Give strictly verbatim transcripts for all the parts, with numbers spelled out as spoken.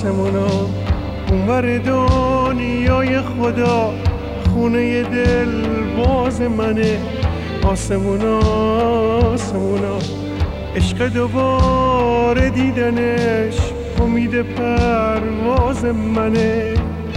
آسمونا اونور دنیای خدا خونه دل باز منه آسمونا آسمونا عشق دوباره دیدنش امید پرواز منه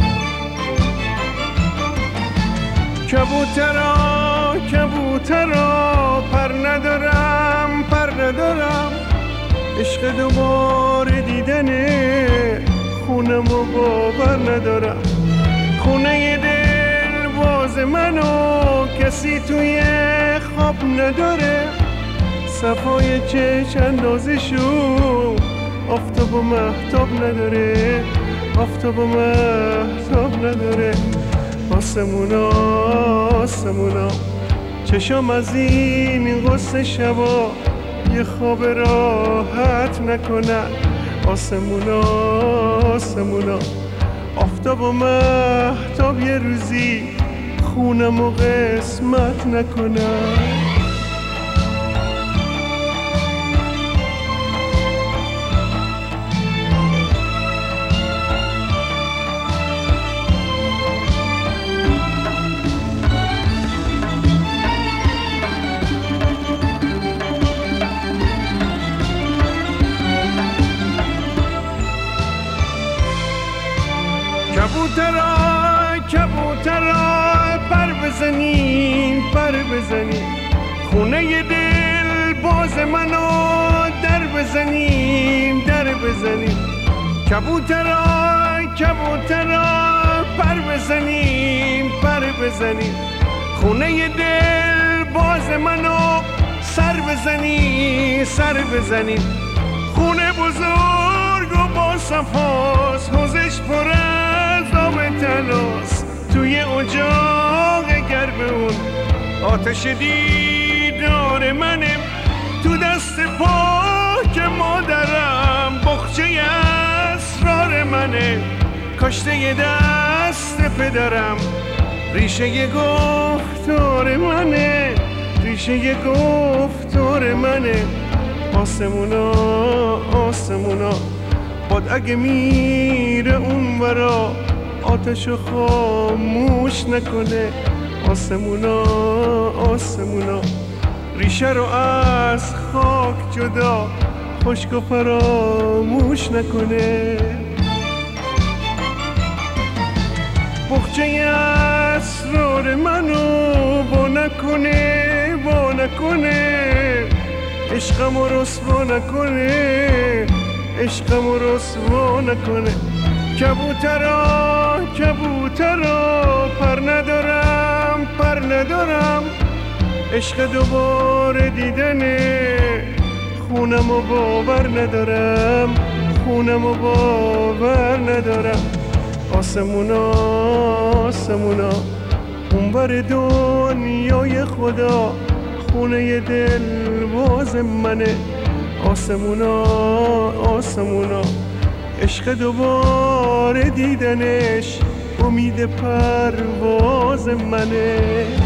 کبوترا کبوترا پر ندارم پر ندارم عشق دوباره دیدنه خونم و باور ندارم خونه دل باز منو کسی توی خواب نداره صفای چشم اندازشو آفتاب و مهتاب نداره آفتاب و مهتاب نداره آسمونا آسمونا چشم از این غصه شبا یه خواب راحت نکنن آسمونا آسمونا آفتاب و مهتاب یه روزی خونم و قسمت نکنن کبوترا کبوترا پر بزنین پر بزنین خونه دل باز منو در بزنین در بزنین کبوترا کبوترا پر بزنین پر بزنین خونه دل باز منو سر بزنین سر بزنین خونه بزرگ و با صفاست حوزش پر آب تناس توی اجاق گرم اون آتش دیدار منه تو دست پاک مادرم بخچه اسرار منه کاشته دست پدرم ریشه گفتار منه ریشه گفتار منه آسمونا آسمونا باد اگه میره اون ورا آتشو خاموش نکنه آسمونا آسمونا ریشه رو از خاک جدا خشک و فراموش نکنه بخچه اسرار منو با نکنه با نکنه عشقم رو رسوا نکنه عشقم رو رسوا نکنه کبوترا کبوترا پر ندارم پر ندارم عشق دوباره دیدنه خونم و باور ندارم خونم و باور ندارم آسمونا آسمونا اونور دنیای خدا خونه دل باز منه آسمونا آسمونا عشق دوباره دیدنش امید پرواز منه